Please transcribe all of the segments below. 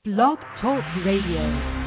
Blog Talk Radio.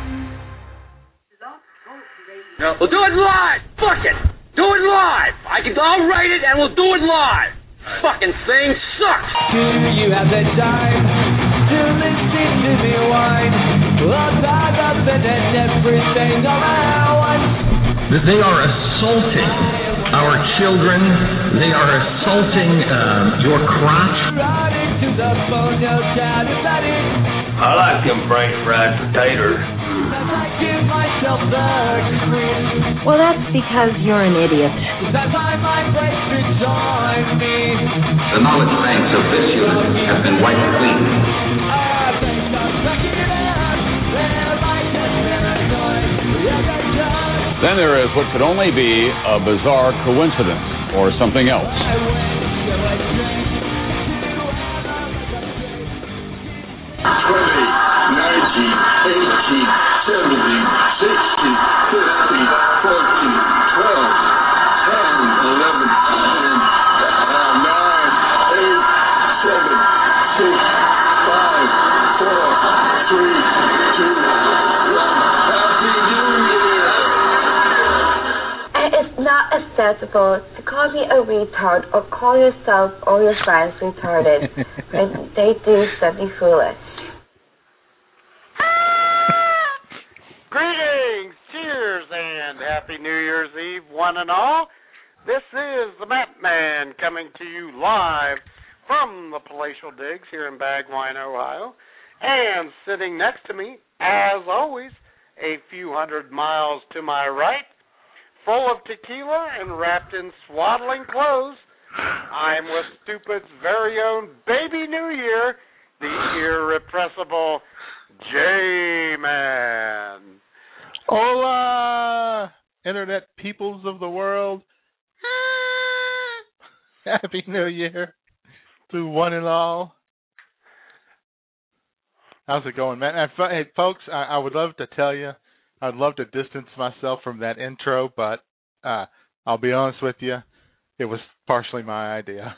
No, we'll do it live! Fuck it! Do it live! I'll write it and we'll do it live! Fucking thing sucks! Do you have the time to listen to me whine? I'll talk up and everything around. They are assaulting our children. They are assaulting your crotch. Right into the phone, you'll shout about it. I like them French fried potatoes. I give myself the cream. Well, that's because you're an idiot. That's why my breaks to join me. The knowledge banks of this unit have been wiped clean. Then there is what could only be a bizarre coincidence or something else. 20, 19, 18, 70, 60, 50, 14, 12, 10, 11, 10, 9, 8, 7, 6, 5, 4, 3, 2, 1. Happy New Year! And it's not acceptable to call me a retard or call yourself or your friends retarded when they do something foolish. Greetings, cheers, and Happy New Year's Eve, one and all. This is the Map Man coming to you live from the Palatial Digs here in Bagwine, Ohio. And sitting next to me, as always, a few hundred miles to my right, full of tequila and wrapped in swaddling clothes, I'm with Stupid's very own Baby New Year, the irrepressible J-Man. Hola, Internet peoples of the world. Happy New Year to one and all. How's it going, man? Hey, folks, I would love to tell you, I'd love to distance myself from that intro, but I'll be honest with you, it was partially my idea.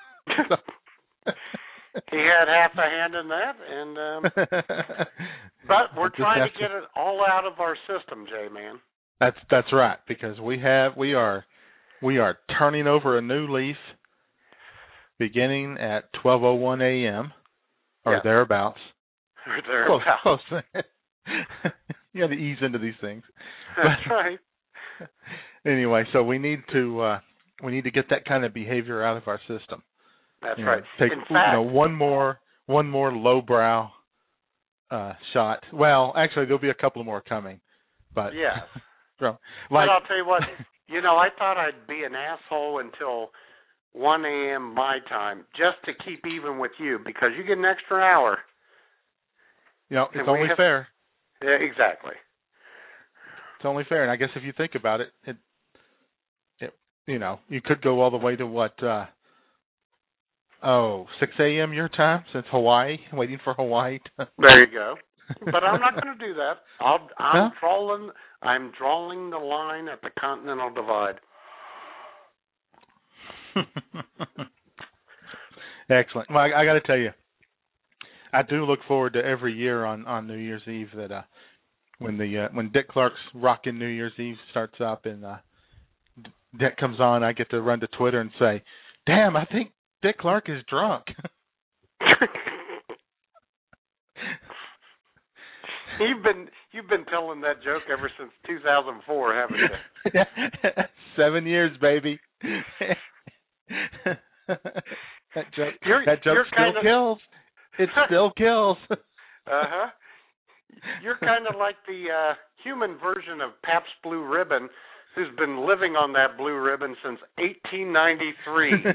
He had half a hand in that, and but we're trying to get it all out of our system, J-Man. That's right, because we are turning over a new leaf beginning at 12:01 a.m. or thereabouts. Or thereabouts. Close. You got to ease into these things. That's right. Anyway, so we need to get that kind of behavior out of our system. That's right. Take in fact, one more lowbrow shot. Well, actually, there'll be a couple more coming, but yes. But I'll tell you what. I thought I'd be an asshole until 1 a.m. my time, just to keep even with you, because you get an extra hour. It's only fair. Yeah, exactly. It's only fair, and I guess if you think about it, you could go all the way to what. 6 a.m. your time, since Hawaii, waiting for Hawaii. There you go. But I'm not going to do that. I'm drawing the line at the Continental Divide. Excellent. Well, I got to tell you, I do look forward to every year on New Year's Eve that when Dick Clark's Rockin' New Year's Eve starts up and Dick comes on, I get to run to Twitter and say, "Damn, I think Dick Clark is drunk." You've been telling that joke ever since 2004, haven't you? 7 years, baby. That joke still kills. It still kills. Uh-huh. You're kind of like the human version of Pabst Blue Ribbon, who's been living on that blue ribbon since 1893.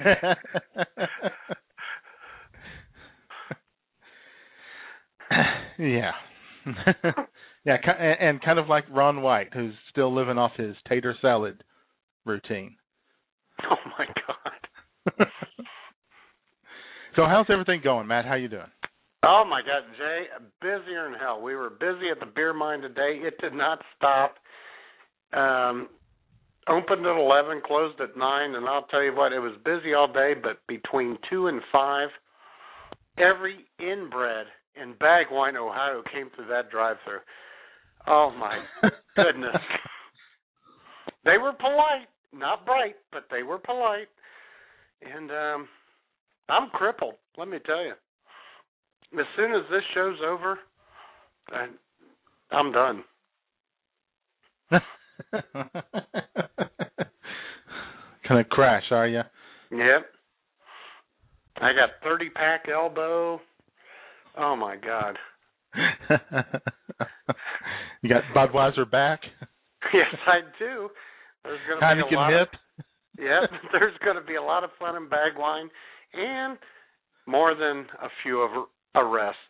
Yeah. Yeah, and kind of like Ron White, who's still living off his tater salad routine. Oh, my God. So how's everything going, Matt? How you doing? Oh, my God, Jay, busier than hell. We were busy at the beer mine today. It did not stop. Opened at 11, closed at 9, and I'll tell you what, it was busy all day, but between 2 and 5, every inbred in Bagwine, Ohio, came through that drive-thru. Oh, my goodness. They were polite. Not bright, but they were polite. And I'm crippled, let me tell you. As soon as this show's over, I'm done. Gonna crash, are you? Yep. I got 30-pack elbow. Oh, my God. You got Budweiser back? Yes, I do. There's going to be a lot hip? Yep, there's going to be a lot of fun in Bagwine and more than a few of arrests.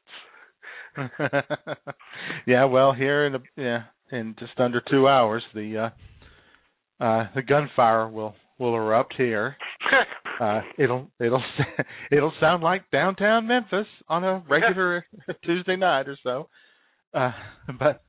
Yeah, well, here in just under 2 hours, the gunfire will erupt here. It'll sound like downtown Memphis on a regular Tuesday night or so. But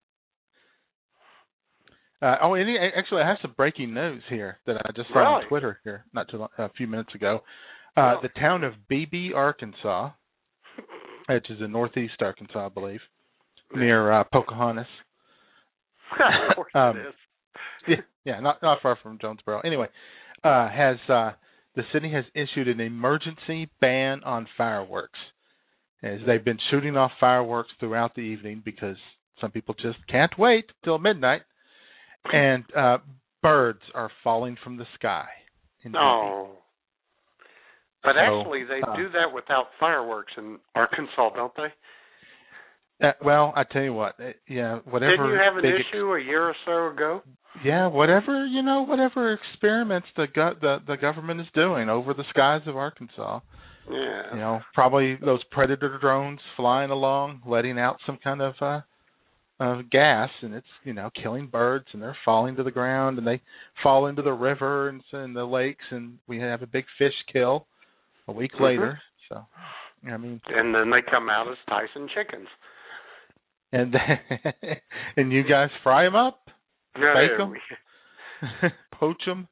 actually, I have some breaking news here that I just saw on Twitter here not too long, a few minutes ago. The town of Beebe, Arkansas, which is in northeast Arkansas, I believe, near Pocahontas. Of course it is. Yeah, not far from Jonesboro. Anyway, the city has issued an emergency ban on fireworks, as they've been shooting off fireworks throughout the evening because some people just can't wait till midnight, and birds are falling from the sky. No. But actually, they do that without fireworks in Arkansas, don't they? Well, I tell you what, whatever. Didn't you have an issue a year or so ago? Yeah, whatever experiments the government is doing over the skies of Arkansas. Yeah. Probably those predator drones flying along, letting out some kind of gas, and it's killing birds, and they're falling to the ground, and they fall into the river and the lakes, and we have a big fish kill a week later. So, I mean, and then they come out as Tyson chickens. And and you guys fry them up, bake them, poach them,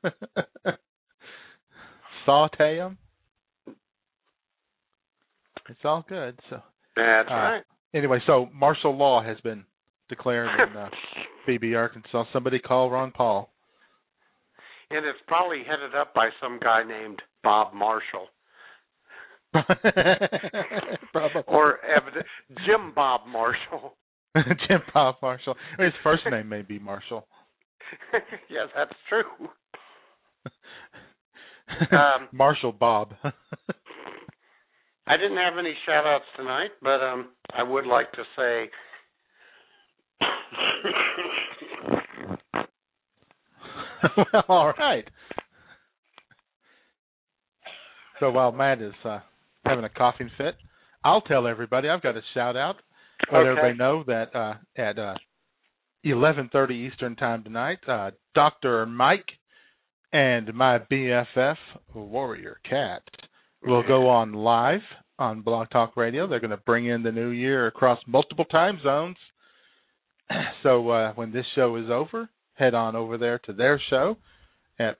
saute them. It's all good. So that's right. Anyway, so martial law has been declared in Beebe, Arkansas. Somebody call Ron Paul. And it's probably headed up by some guy named Bob Marshall. Or Jim Bob Marshall. Jim Bob Marshall. His first name may be Marshall. Yes, that's true. Marshall Bob. I didn't have any shout-outs tonight, but I would like to say well, all right. So while Matt is having a coughing fit, I'll tell everybody I've got a shout-out. Let everybody know that at 11:30 Eastern Time tonight, Dr. Mike and my BFF, Warrior Cat, will go on live on Blog Talk Radio. They're going to bring in the new year across multiple time zones. So when this show is over, head on over there to their show at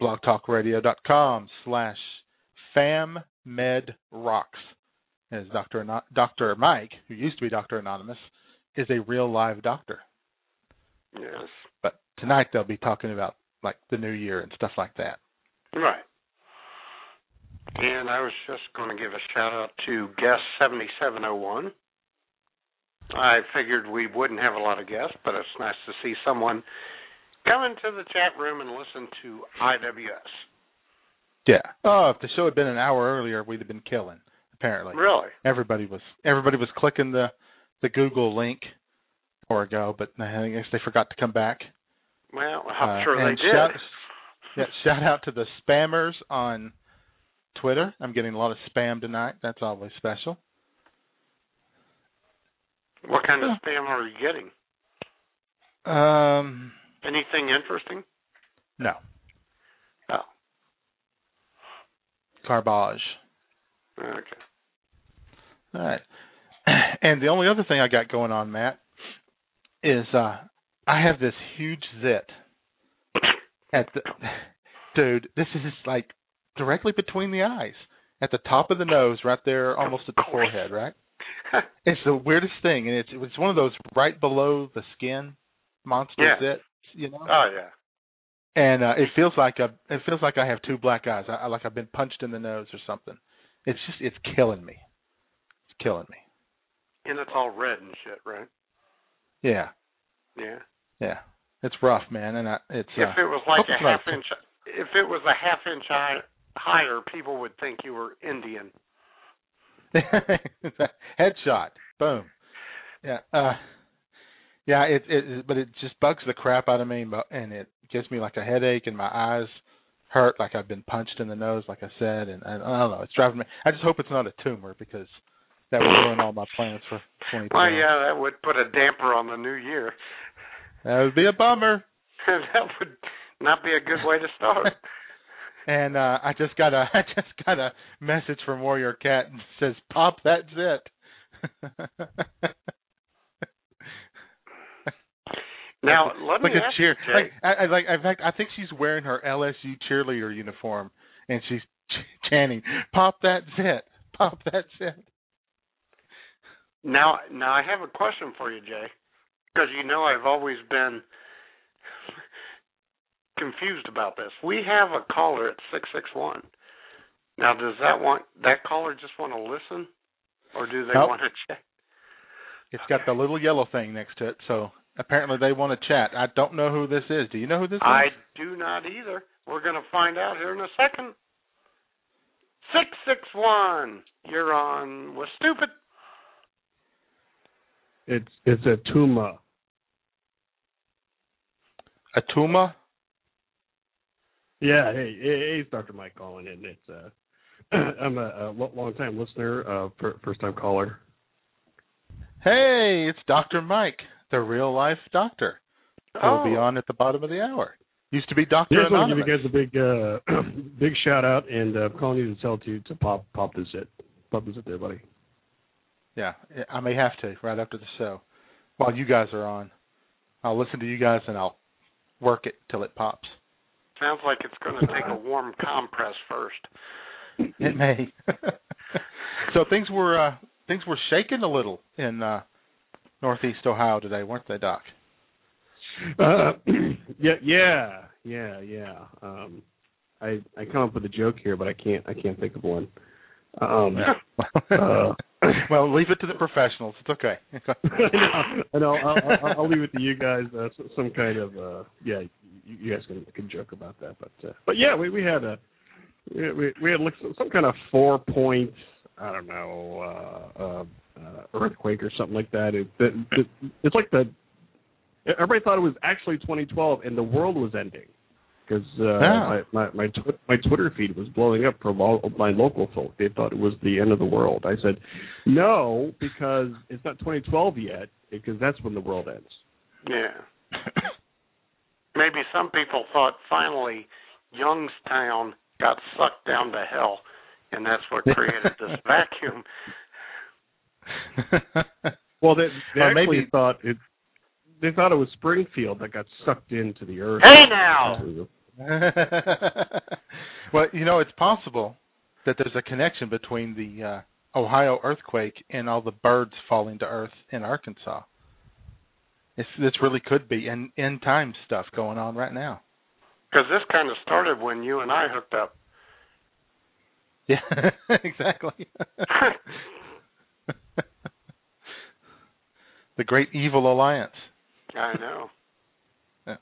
blogtalkradio.com/FamMedRocks. As Dr. Mike, who used to be Dr. Anonymous, is a real live doctor. Yes. But tonight they'll be talking about like the new year and stuff like that. Right. And I was just going to give a shout-out to Guest 7701. I figured we wouldn't have a lot of guests, but it's nice to see someone come into the chat room and listen to IWS. Yeah. Oh, if the show had been an hour earlier, we'd have been killing, apparently. Really? Everybody was clicking the Google link or ago, but I guess they forgot to come back. Well, I'm sure they did. Shout out to the spammers on Twitter. I'm getting a lot of spam tonight. That's always special. What kind of spam are you getting? Anything interesting? No. Oh. Garbage. Okay. All right. And the only other thing I got going on, Matt, is I have this huge zit at the dude. This is like directly between the eyes, at the top of the nose, right there, almost at the forehead, right? It's the weirdest thing, and it's one of those right below the skin monster zits, you know. Oh yeah. And it feels like I have two black eyes. Like I've been punched in the nose or something. It's killing me. It's killing me. And it's all red and shit, right? Yeah. Yeah. Yeah. It's rough, man, and it's. If it was like a half inch, if it was a half inch higher, people would think you were Indian. Headshot. Boom. Yeah. Yeah. But it just bugs the crap out of me, and it gives me like a headache, and my eyes hurt like I've been punched in the nose, like I said, and I don't know. It's driving me. I just hope it's not a tumor because that would ruin all my plans for 2020. Well, yeah, that would put a damper on the new year. That would be a bummer. That would not be a good way to start. And I just got a message from Warrior Cat and says, "Pop that zit." Now let me ask you, Jay. In fact, I think she's wearing her LSU cheerleader uniform and she's chanting, "Pop that zit, pop that zit." Now I have a question for you, Jay, because you know I've always been confused about this. We have a caller at 661. Now, does that caller just want to listen, or do they want to check? It's got the little yellow thing next to it, so apparently they want to chat. I don't know who this is. Do you know who this is? I do not either. We're going to find out here in a second. 661. You're on with Stupid. It's a Tuma. A Tuma? Yeah. Hey, it's Dr. Mike calling in. It's I'm a long-time listener, first-time caller. Hey, it's Dr. Mike, the real-life doctor. He'll be on at the bottom of the hour. Used to be Dr. Anonymous. I want to give you guys a big shout-out, and I'm calling you to tell you to pop the zit. Pop the zit there, buddy. Yeah, I may have to right after the show. While you guys are on, I'll listen to you guys, and I'll work it till it pops. Sounds like it's going to take a warm compress first. It may. So things were shaking a little in Northeast Ohio today, weren't they, Doc? Yeah. I come up with a joke here, but I can't think of one. Well, leave it to the professionals. It's okay. I know. I'll leave it to you guys. Some kind of you guys can joke about that. But yeah, we had like some kind of 4-point, I don't know, earthquake or something like that. It's like everybody thought it was actually 2012 and the world was ending because my Twitter feed was blowing up from all of my local folk. They thought it was the end of the world. I said, no, because it's not 2012 yet, because that's when the world ends. Yeah. Maybe some people thought finally Youngstown got sucked down to hell, and that's what created this vacuum. Well, they actually thought it. They thought it was Springfield that got sucked into the earth. Hey now! Well, it's possible that there's a connection between the Ohio earthquake and all the birds falling to earth in Arkansas. This really could be end time stuff going on right now. Because this kind of started when you and I hooked up. Yeah, exactly. The Great Evil Alliance. I know. Yeah.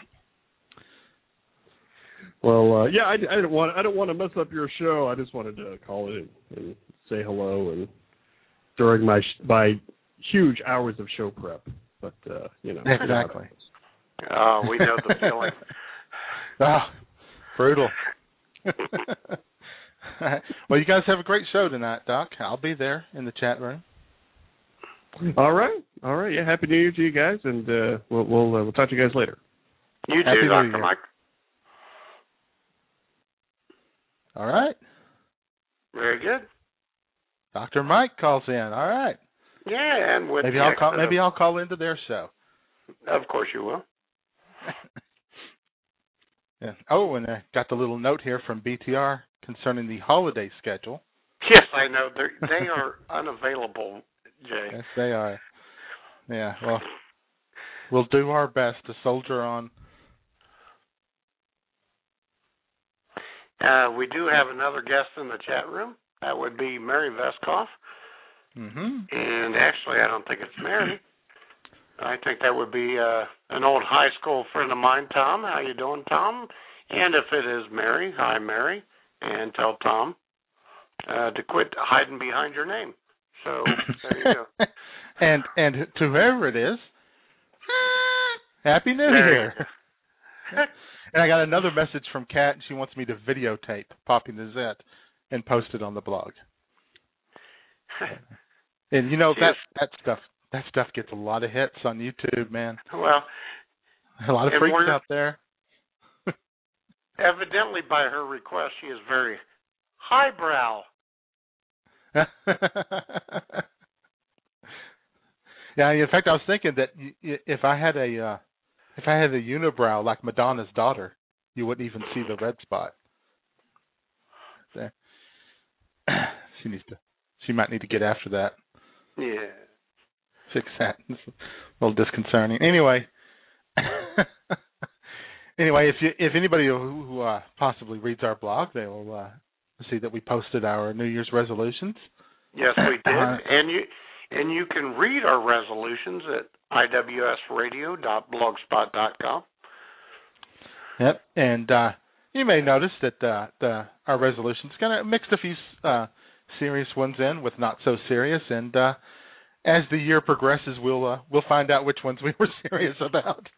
Well, I don't want to mess up your show. I just wanted to call it and say hello and during my huge hours of show prep. But exactly. Oh, we know the feeling. Brutal. Well, you guys have a great show tonight, Doc. I'll be there in the chat room. All right. Yeah, Happy New Year to you guys, and we'll talk to you guys later. You too, Dr. Mike. All right. Very good. Dr. Mike calls in. All right. Yeah, and with maybe I'll call into their show. Of course you will. Yeah. Oh, and I got the little note here from BTR concerning the holiday schedule. Yes, I know. They are unavailable, Jay. Yes, they are. Yeah, well, we'll do our best to soldier on. We do have another guest in the chat room. That would be Mary Veskoff. Mm-hmm. And actually, I don't think it's Mary. I think that would be an old high school friend of mine, Tom. How you doing, Tom? And if it is Mary, hi, Mary. And tell Tom to quit hiding behind your name. So there you go. and to whoever it is, Happy New Year. And I got another message from Kat, and she wants me to videotape Poppy Nazette and post it on the blog. And you know that stuff gets a lot of hits on YouTube, man. Well, a lot of freaks out there. Evidently, by her request, she is very highbrow. Yeah, in fact, I was thinking that if I had a unibrow like Madonna's daughter, you wouldn't even see the red spot. There. She might need to get after that. Yeah. Fix that. It's a little disconcerting. Anyway, if anybody who possibly reads our blog, they will see that we posted our New Year's resolutions. Yes, we did. And you can read our resolutions at iwsradio.blogspot.com. Yep, and you may notice that our resolutions kind of mixed a few serious ones in with not so serious, and as the year progresses, we'll find out which ones we were serious about.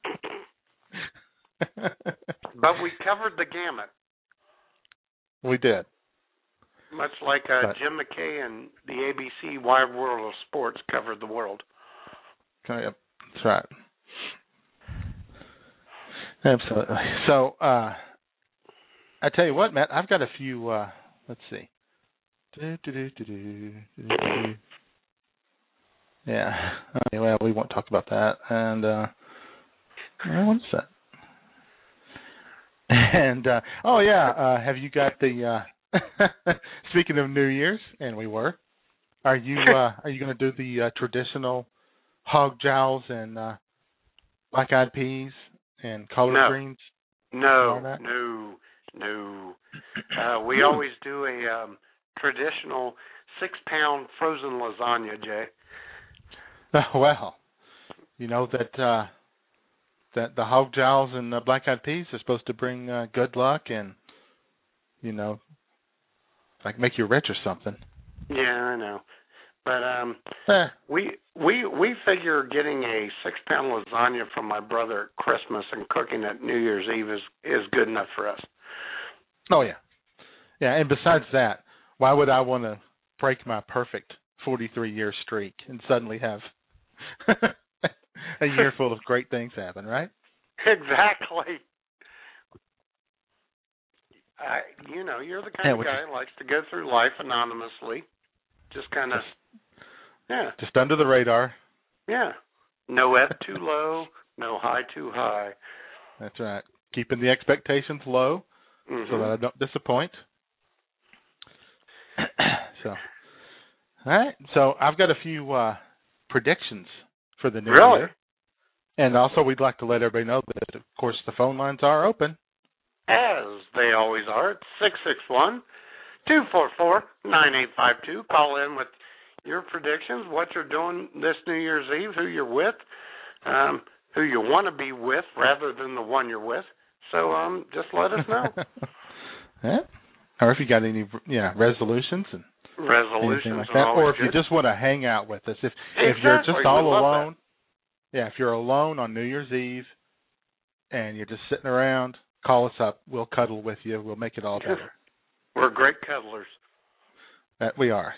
But we covered the gamut. We did. Much like Jim McKay and the ABC Wide World of Sports covered the world. Okay, yep, that's right. Absolutely. So, I tell you what, Matt, I've got a few. Let's see. Yeah. Well, we won't talk about that. And what's that? And have you got the? Speaking of New Year's, and we were. Are you going to do the traditional hog jowls and black-eyed peas and collard greens? No. We always do a traditional 6-pound frozen lasagna, Jay. Well, you know that the hog jowls and the black-eyed peas are supposed to bring good luck and, you know, like make you rich or something. Yeah, I know. But we figure getting a 6-pound lasagna from my brother at Christmas and cooking at New Year's Eve is good enough for us. Oh yeah, yeah. And besides that, why would I want to break my perfect 43-year streak and suddenly have a year full of great things happen, right? Exactly. You're the kind of guy who likes to go through life anonymously. Just kind of, just under the radar. Yeah. No ebb too low, no high too high. That's right. Keeping the expectations low so that I don't disappoint. So, all right. So I've got a few predictions for the new year. And also we'd like to let everybody know that, of course, the phone lines are open. As they always are. It's 661-244-9852. Call in with your predictions, what you're doing this New Year's Eve, who you're with, who you want to be with rather than the one you're with. So just let us know. Yeah. Or if you got any resolutions and anything like that, or if you just want to hang out with us. If you're just all alone, if you're alone on New Year's Eve and you're just sitting around, call us up. We'll cuddle with you. We'll make it all better. We're great cuddlers. That we are.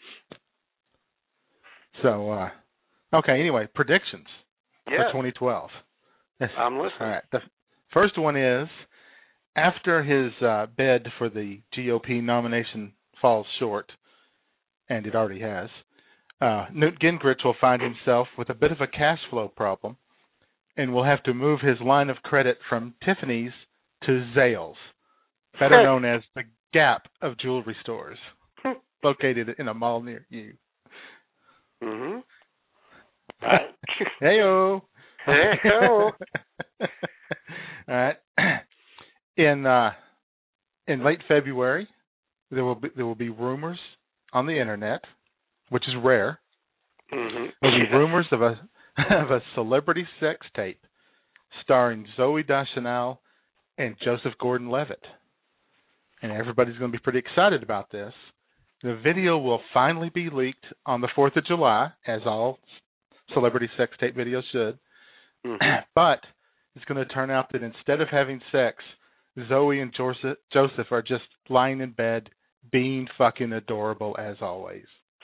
So, anyway, predictions for 2012. I'm listening. All right. The first one is, after his bid for the GOP nomination falls short, and it already has, Newt Gingrich will find himself with a bit of a cash flow problem and will have to move his line of credit from Tiffany's to Zales, better known as the Gap of jewelry stores. located in a mall near you. Mhm. Right. Heyo. Heyo. All right. In late February, there will be rumors on the internet, which is rare. Mm-hmm. There will be rumors of a celebrity sex tape starring Zooey Deschanel and Joseph Gordon-Levitt, and everybody's going to be pretty excited about this. The video will finally be leaked on the 4th of July, as all celebrity sex tape videos should. Mm-hmm. But it's going to turn out that instead of having sex, Zoe and Joseph are just lying in bed, being fucking adorable as always.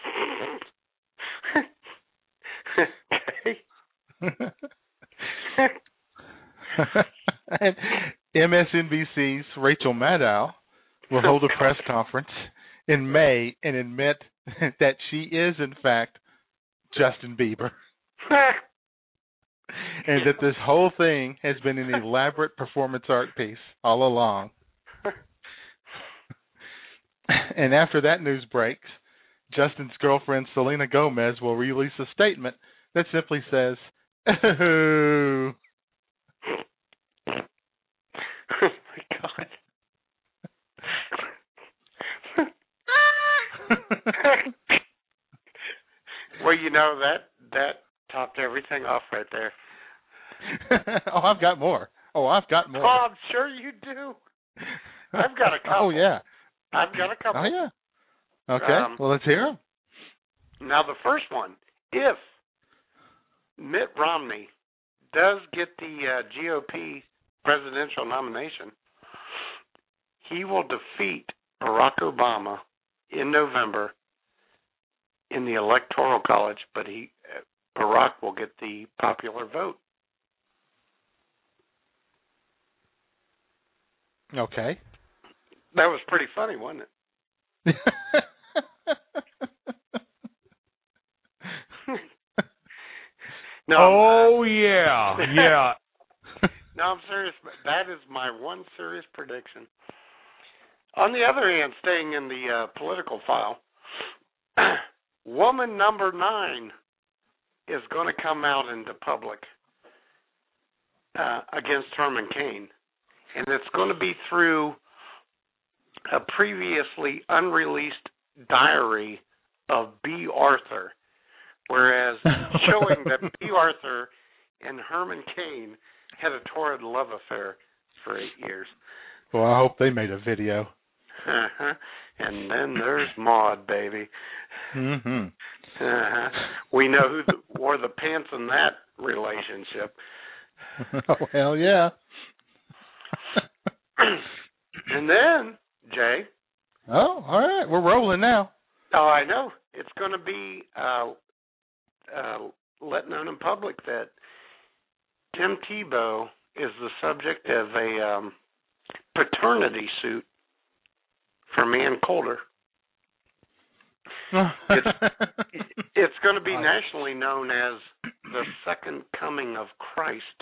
Okay. And MSNBC's Rachel Maddow will hold a press conference in May and admit that she is, in fact, Justin Bieber. And that this whole thing has been an elaborate performance art piece all along. And after that news breaks, Justin's girlfriend Selena Gomez will release a statement that simply says, "Ooh." Oh my God. Well, you know, that topped everything off right there. Oh, I've got more. Oh, I'm sure you do. I've got a couple. Oh, yeah. I've got a couple. Oh, yeah. Okay. Well, let's hear them. Now, the first one, if Mitt Romney does get the GOP presidential nomination, he will defeat Barack Obama in November in the Electoral College, but Barack will get the popular vote. Okay. That was pretty funny, wasn't it? No, yeah. No, I'm serious. That is my one serious prediction. On the other hand, staying in the political file, woman number 9 is going to come out into public against Herman Cain. And it's going to be through a previously unreleased diary of B. Arthur, whereas showing that B. Arthur and Herman Cain had a torrid love affair for 8 years. Well, I hope they made a video. Uh-huh. And then there's Maude, baby. Mm-hmm. Uh-huh. We know who wore the pants in that relationship. Oh, hell yeah. And then, Jay. Oh, all right. We're rolling now. Oh, I know. It's going to be let known in public that Tim Tebow is the subject of a paternity suit from Ann Coulter. It's going to be nationally known as the Second Coming of Christ.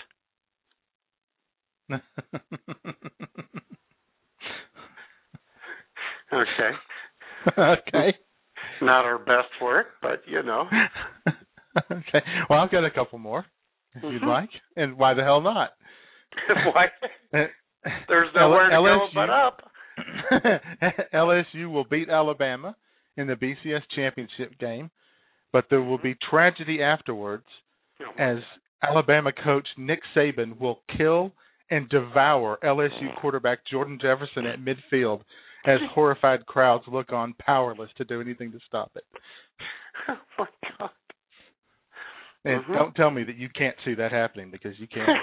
Okay. Okay. Not our best work, but you know. Okay. Well, I've got a couple more, if you'd like. And why the hell not? Why? There's nowhere to go but up. LSU will beat Alabama in the BCS championship game, but there will be tragedy afterwards as Alabama coach Nick Saban will kill and devour LSU quarterback Jordan Jefferson at midfield as horrified crowds look on, powerless to do anything to stop it. Oh, my God. And don't tell me that you can't see that happening, because you can't.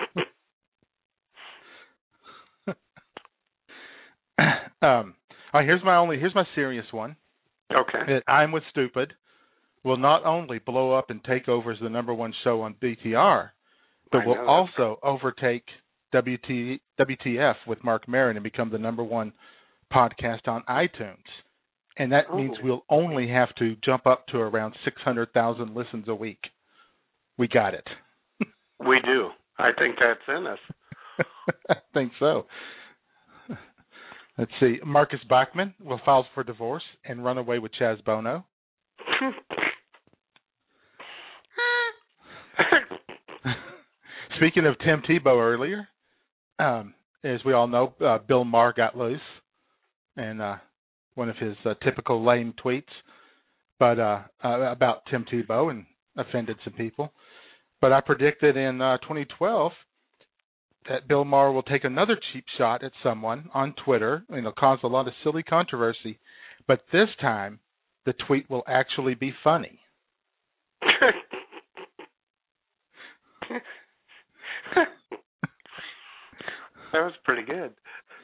All right, here's my serious one. Okay. I'm With Stupid will not only blow up and take over as the number one show on BTR, but will also overtake WTF with Mark Maron and become the number one podcast on iTunes. And that means we'll only have to jump up to around 600,000 listens a week. We got it. We do. I think that's in us. I think so. Let's see. Marcus Bachmann will file for divorce and run away with Chaz Bono. Speaking of Tim Tebow earlier, as we all know, Bill Maher got loose and one of his typical lame tweets, but about Tim Tebow and offended some people. But I predicted in 2012 that Bill Maher will take another cheap shot at someone on Twitter, and it'll cause a lot of silly controversy. But this time, the tweet will actually be funny. That was pretty good.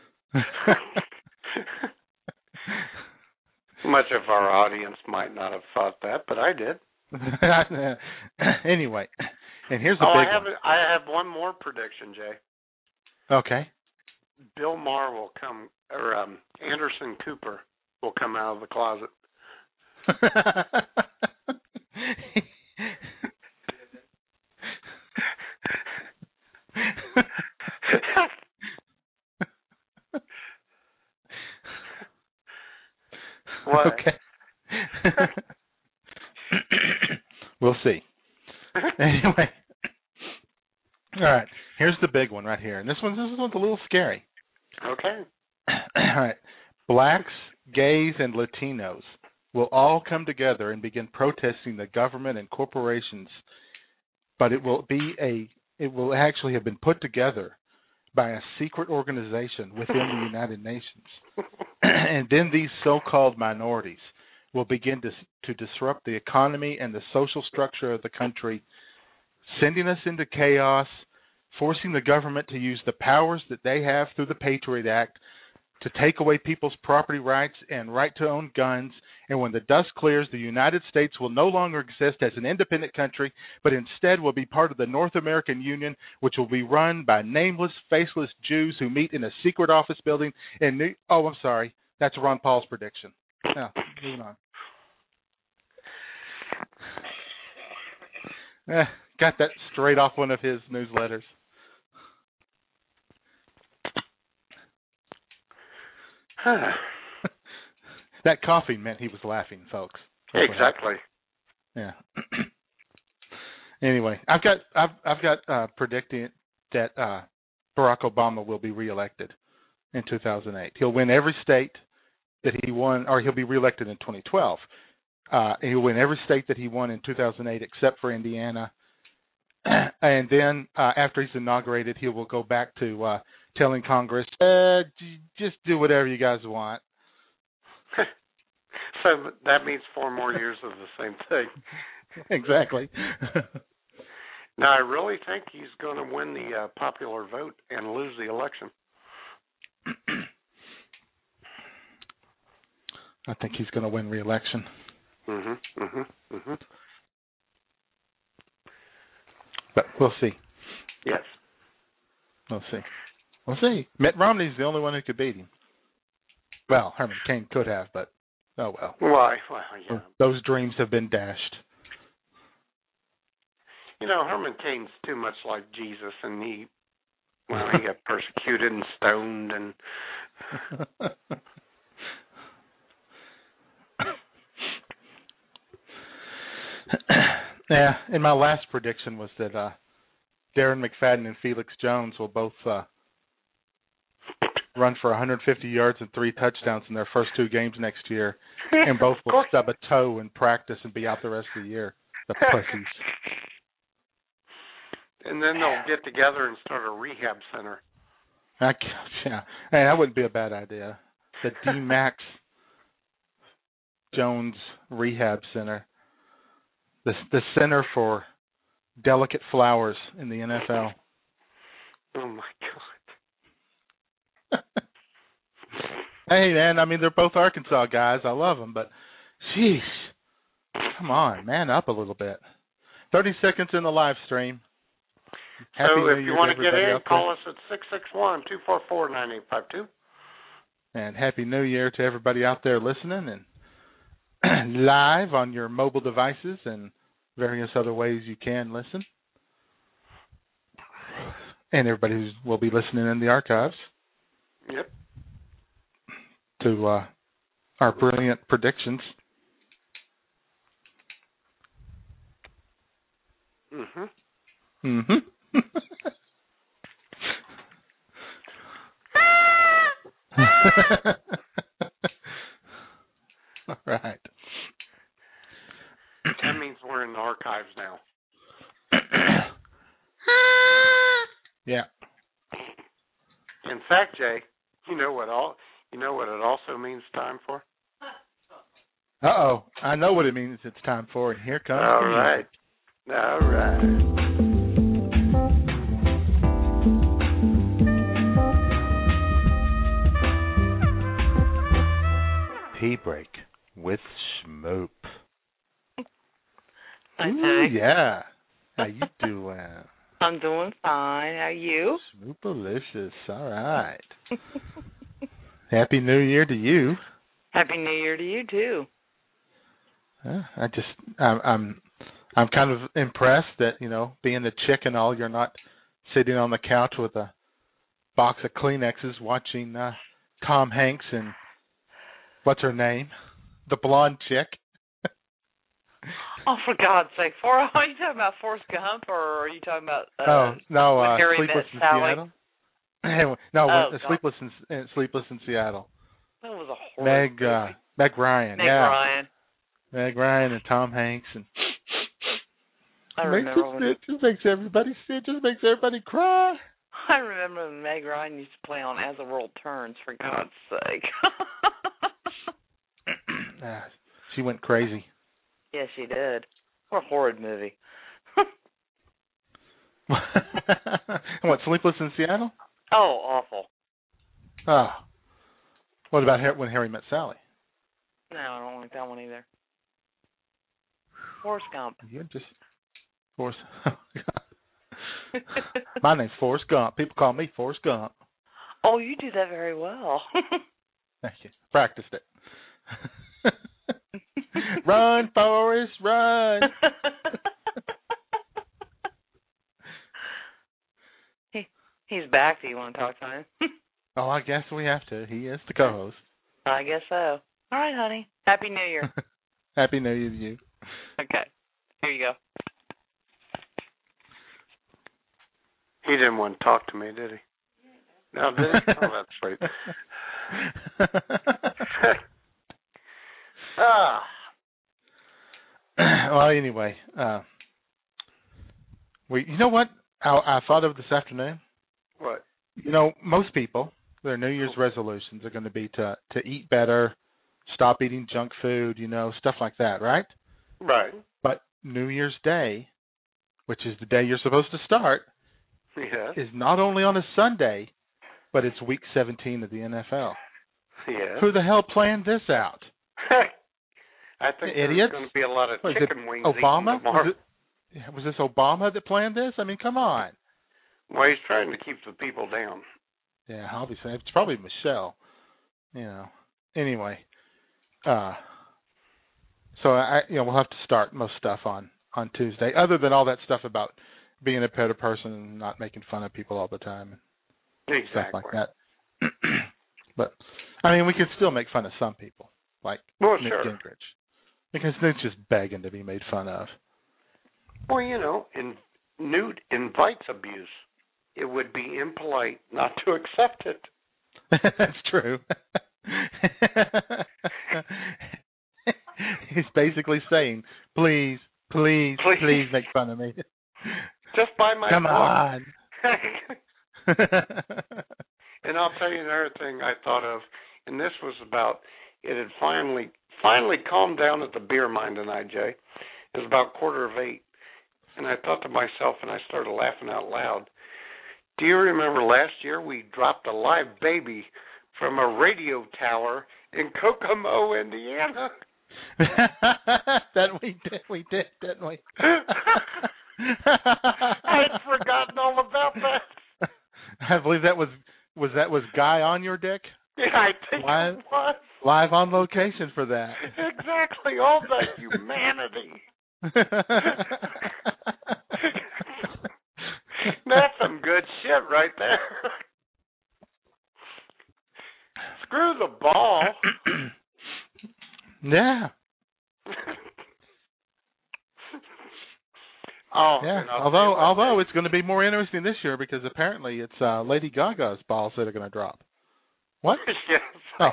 Much of our audience might not have thought that, but I did. Anyway, and here's the big one. I have one more prediction, Jay. Okay. Bill Maher will come, or Anderson Cooper will come out of the closet. What? Okay. We'll see. Anyway. All right. Here's the big one right here. And this one's a little scary. Okay. All right. Blacks, gays, and Latinos will all come together and begin protesting the government and corporations, but it will actually have been put together by a secret organization within the United Nations. And then these so-called minorities will begin to disrupt the economy and the social structure of the country, sending us into chaos, forcing the government to use the powers that they have through the Patriot Act to take away people's property rights and right to own guns. And when the dust clears, the United States will no longer exist as an independent country, but instead will be part of the North American Union, which will be run by nameless, faceless Jews who meet in a secret office building in New... Oh, I'm sorry. That's Ron Paul's prediction. Now, moving on. Got that straight off one of his newsletters. That coughing meant he was laughing, folks. That's exactly. Yeah. Anyway, I've got predicting that Barack Obama will be reelected in 2008. He'll win every state that he won, or he'll be reelected in 2012. He'll win every state that he won in 2008 except for Indiana. And then after he's inaugurated, he will go back to telling Congress, just do whatever you guys want. So that means 4 more years of the same thing. Exactly. Now, I really think he's going to win the popular vote and lose the election. I think he's going to win re-election. But we'll see. Yes. We'll see. Mitt Romney's the only one who could beat him. Well, Herman Cain could have, but oh well. Why? Well, yeah. Those dreams have been dashed. You know, Herman Cain's too much like Jesus, and he got persecuted and stoned and... Yeah, and my last prediction was that Darren McFadden and Felix Jones will both run for 150 yards and 3 touchdowns in their first 2 games next year, and both will stub a toe in practice and be out the rest of the year. The pussies. And then they'll get together and start a rehab center. Yeah, hey, that wouldn't be a bad idea. The D-Max Jones Rehab Center. The Center for Delicate Flowers in the NFL. Oh, my God. Hey, man, I mean, they're both Arkansas guys. I love them, but, sheesh. Come on, man up a little bit. 30 seconds in the live stream. Happy so New if you Year want to get in, out call us at 661-244-9852. And Happy New Year to everybody out there listening and live on your mobile devices and various other ways you can listen. And everybody who will be listening in the archives. Yep. to our brilliant predictions. Mm-hmm. All right. That means we're in the archives now. Yeah. In fact, Jay, you know what it also means time for? Uh-oh. I know what it means it's time for, and here comes All the right. music. All right. Tea break with Schmoop. Okay. Ooh, yeah. How you doing? I'm doing fine. How are you? Schmoopalicious. All right. Happy New Year to you. Happy New Year to you too. I'm kind of impressed that, being the chick and all, you're not sitting on the couch with a box of Kleenexes watching Tom Hanks and what's her name? The blonde chick. Oh, for God's sake! Are you talking about Forrest Gump, or are you talking about? No, Harry Sleepless met in Sally? Seattle. No, Sleepless in Seattle. That was a horrible movie. Meg Ryan. Meg Ryan. Meg Ryan and Tom Hanks and. I remember when it just makes everybody sick. Just makes everybody cry. I remember when Meg Ryan used to play on As the World Turns. For God's sake. She went crazy. Yes, she did. What a horrid movie. What, Sleepless in Seattle? Oh, awful. Oh. What about When Harry Met Sally? No, I don't like that one either. Forrest Gump. You're just Forrest. My name's Forrest Gump. People call me Forrest Gump. Oh, you do that very well. Thank you. Practiced it. Run, Forrest, run. He's back. Do you want to talk to him? Oh, I guess we have to. He is the co-host. I guess so. All right, honey. Happy New Year. Happy New Year to you. Okay. Here you go. He didn't want to talk to me, did he? No, did he? Oh, that's sweet. Well, anyway, you know what I thought of this afternoon? What? Most people, their New Year's resolutions are going to be to eat better, stop eating junk food, stuff like that, right? Right. But New Year's Day, which is the day you're supposed to start, is not only on a Sunday, but it's week 17 of the NFL. Yeah. Who the hell planned this out? I think Idiots? there's going to be a lot of chicken wings Obama? eaten tomorrow. Was this Obama that planned this? I mean, come on. Well, he's trying to keep the people down. Yeah, obviously. It's probably Michelle. Anyway. So we'll have to start most stuff on Tuesday, other than all that stuff about being a better person and not making fun of people all the time. And stuff like that. But, I mean, we can still make fun of some people, like Newt Gingrich. Because Newt's just begging to be made fun of. Well, Newt invites abuse. It would be impolite not to accept it. That's true. He's basically saying, please make fun of me. Just buy my Come book. on. And I'll tell you another thing I thought of, and this was about, it had finally calmed down at the beer mine tonight, Jay. It was about 7:45, and I thought to myself, and I started laughing out loud, do you remember last year we dropped a live baby from a radio tower in Kokomo, Indiana? That we did, didn't we? I'd forgotten all about that. I believe that was Guy on your dick? Yeah, I think it was. Live on location for that. Exactly, all that humanity. That's some good shit right there. Screw the ball. Yeah. Oh, yeah. and I'll tell you what, Although it's going to be more interesting this year because apparently it's Lady Gaga's balls that are going to drop. What? Yes. Oh.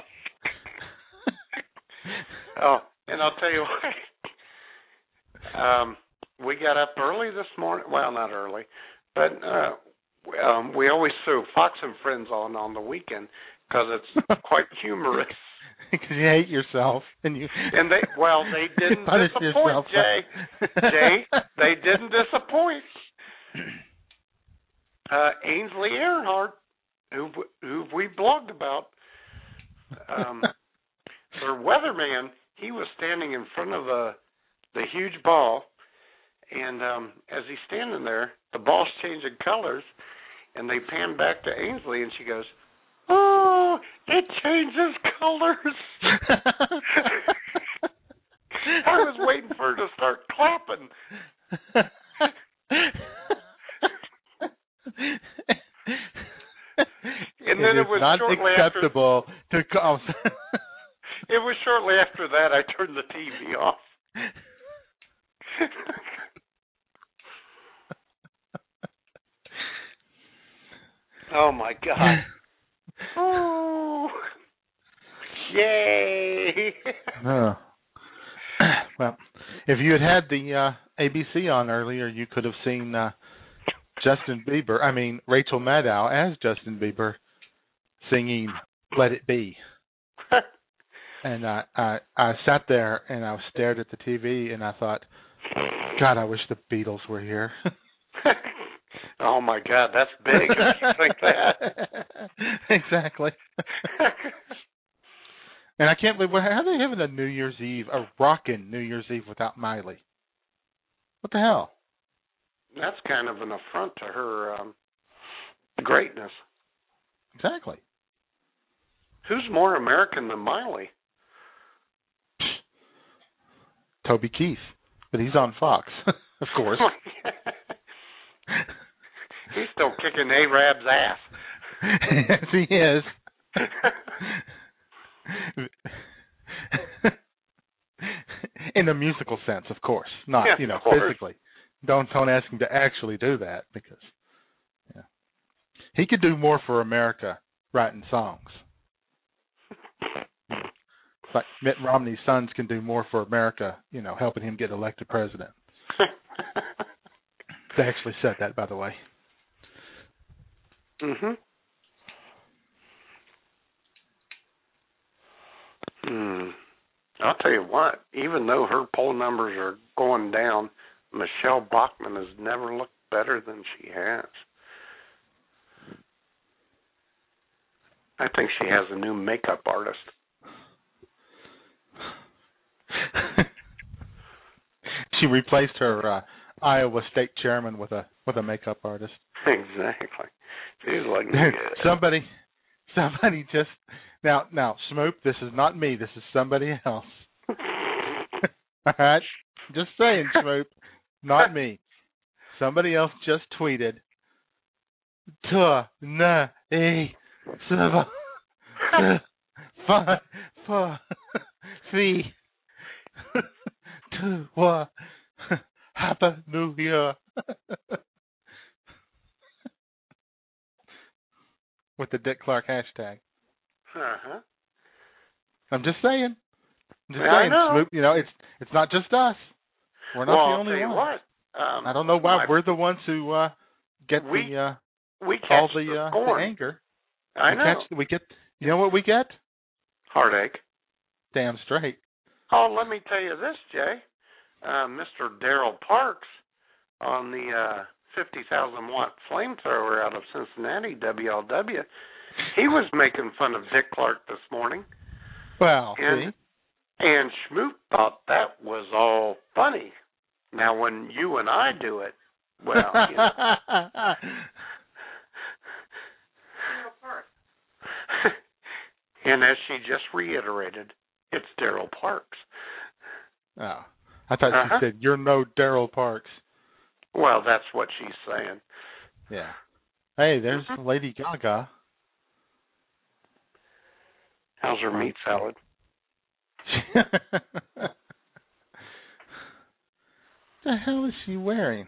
Oh, and I'll tell you what. We got up early this morning. Well, not early, but we always throw Fox and Friends on the weekend because it's quite humorous. Because you hate yourself and they didn't punish disappoint, yourself. Jay, they didn't disappoint. Ainsley Earnhardt, who we blogged about, their weatherman, he was standing in front of the huge ball, and as he's standing there, the ball's changing colors, and they pan back to Ainsley, and she goes, "Oh, it changes colors." I was waiting for her to start clapping. And then it was not shortly acceptable to call. It was shortly after that I turned the TV off. Oh my God. Oh. Yay. Oh. Well, if you had the ABC on earlier, you could have seen Rachel Maddow as Justin Bieber singing "Let It Be." And I sat there and I stared at the TV and I thought, God, I wish the Beatles were here. Oh my God, that's big. You think that? Exactly. And I can't believe how are they having a New Year's Eve, a rockin' New Year's Eve without Miley? What the hell? That's kind of an affront to her greatness. Exactly. Who's more American than Miley? Toby Keith, but he's on Fox, of course. He's still kicking Arab's ass. Yes, he is. In a musical sense, of course, not physically. Don't ask him to actually do that because he could do more for America writing songs. Like Mitt Romney's sons can do more for America, helping him get elected president. They actually said that, by the way. Mhm. I'll tell you what, even though her poll numbers are going down, Michelle Bachmann has never looked better than she has. I think she has a new makeup artist. She replaced her Iowa State chairman with a makeup artist. Exactly. She's like somebody just now Smoop, this is not me, this is somebody else. All right? Just saying, Smoop, not me. Somebody else just tweeted Happy New Year. With the Dick Clark hashtag. Uh-huh. I'm just saying. I know. Smoop, it's not just us. We're not the only ones. What? I don't know why we're the ones who get we catch all the anger. I know. We get. You know what we get? Heartache. Damn straight. Oh, let me tell you this, Jay. Mr. Daryl Parks on the 50,000-watt flamethrower out of Cincinnati, WLW, he was making fun of Dick Clark this morning. Well, and Schmoop thought that was all funny. Now, when you and I do it, well, and as she just reiterated, it's Daryl Parks. Oh, I thought she said, "You're no Daryl Parks." Well, that's what she's saying. Yeah. Hey, there's Lady Gaga. How's her meat salad? The hell is she wearing?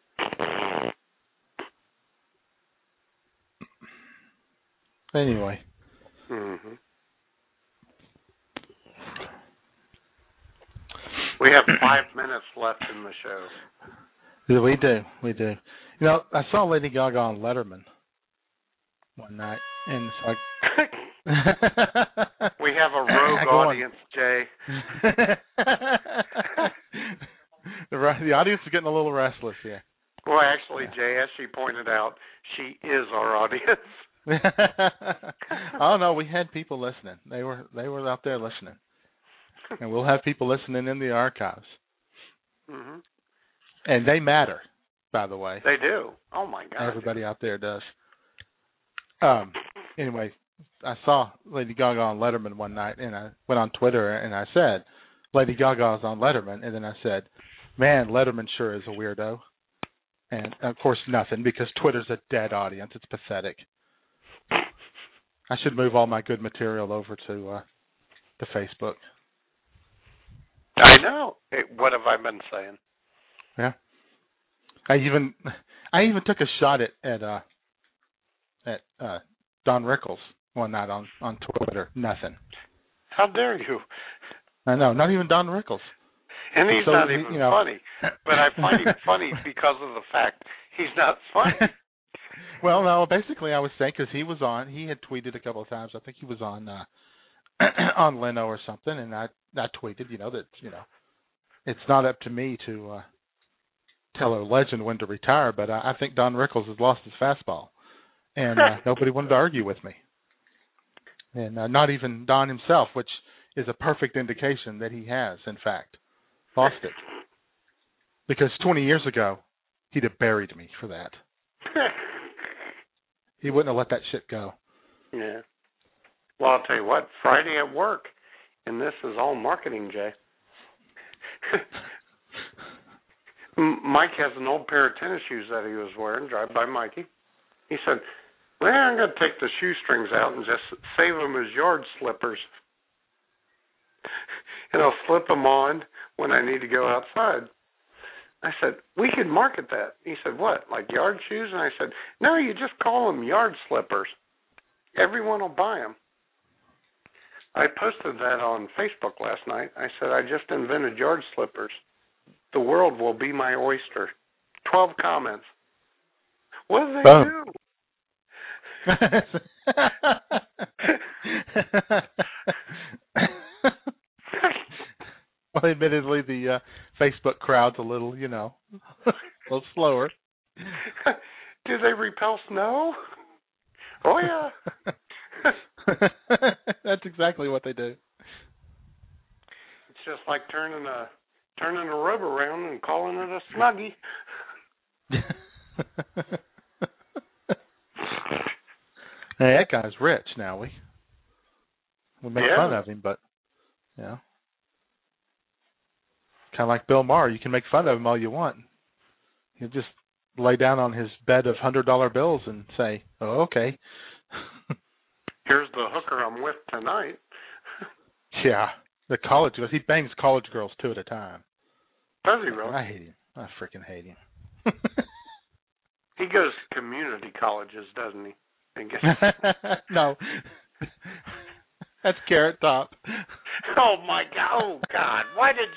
Anyway. Mm-hmm. We have 5 minutes left in the show. We do. You know, I saw Lady Gaga on Letterman one night, and it's like... We have a rogue audience, Jay. The audience is getting a little restless here. Well, actually, Jay, as she pointed out, she is our audience. Oh no, we had people listening. They were out there listening, and we'll have people listening in the archives. Mm-hmm. And they matter, by the way. They do. Oh my God. Everybody out there does. Anyway, I saw Lady Gaga on Letterman one night, and I went on Twitter and I said, Lady Gaga's on Letterman, and then I said, man, Letterman sure is a weirdo. And of course nothing, because Twitter's a dead audience. It's pathetic. I should move all my good material over to Facebook. I know. What have I been saying? Yeah. I even took a shot at Don Rickles one night on Twitter. Nothing. How dare you? I know, not even Don Rickles. And he's not even funny. But I find him funny because of the fact he's not funny. Well, no, basically I was saying, because he had tweeted a couple of times. I think he was on on Leno or something, and I tweeted, that it's not up to me to tell a legend when to retire, but I think Don Rickles has lost his fastball, and nobody wanted to argue with me, and not even Don himself, which is a perfect indication that he has, in fact, lost it, because 20 years ago he'd have buried me for that. He wouldn't have let that shit go. Yeah. Well, I'll tell you what, Friday at work, and this is all marketing, Jay. Mike has an old pair of tennis shoes that he was wearing, drive by Mikey. He said, well, I'm going to take the shoestrings out and just save them as yard slippers. And I'll slip them on when I need to go outside. I said, we could market that. He said, what, like yard shoes? And I said, no, you just call them yard slippers. Everyone will buy them. I posted that on Facebook last night. I said, I just invented yard slippers. The world will be my oyster. 12 comments. What do they do? Well, admittedly, the Facebook crowd's a little, a little slower. Do they repel snow? Oh, yeah. That's exactly what they do. It's just like turning a rub around and calling it a Snuggie. Hey, that guy's rich now. We make fun of him, but kind of like Bill Maher. You can make fun of him all you want. He'll just lay down on his bed of $100 bills and say, "Oh, okay." Here's the hooker I'm with tonight. Yeah, the college girls. He bangs college girls 2 at a time. Does he really? I hate him. I freaking hate him. He goes to community colleges, doesn't he? No. That's Carrot Top. Oh, my God. Oh, God. Why did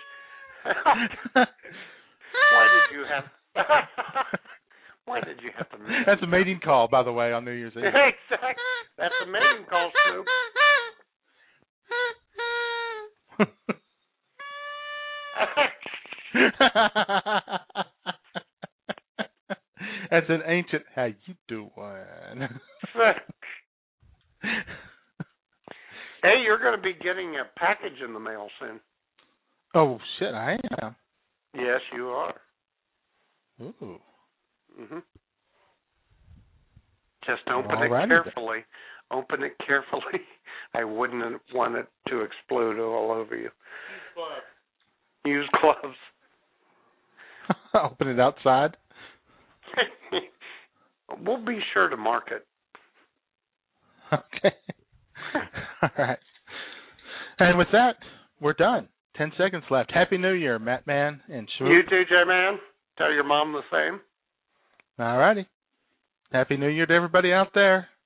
you have... Why did you have to... That's a mating call, by the way, on New Year's Eve. Exactly. That's a mating call, Snoop. That's an ancient, how you doing? Hey, you're going to be getting a package in the mail soon. Oh, shit, I am. Yes, you are. Ooh. Mm-hmm. Just open it carefully. Then. Open it carefully. I wouldn't want it to explode all over you. Use gloves. Open it outside? We'll be sure to mark it. Okay. All right. And with that, we're done. 10 seconds left. Happy New Year, Matt Man and Swoop. You too, J-Man. Tell your mom the same. All righty. Happy New Year to everybody out there.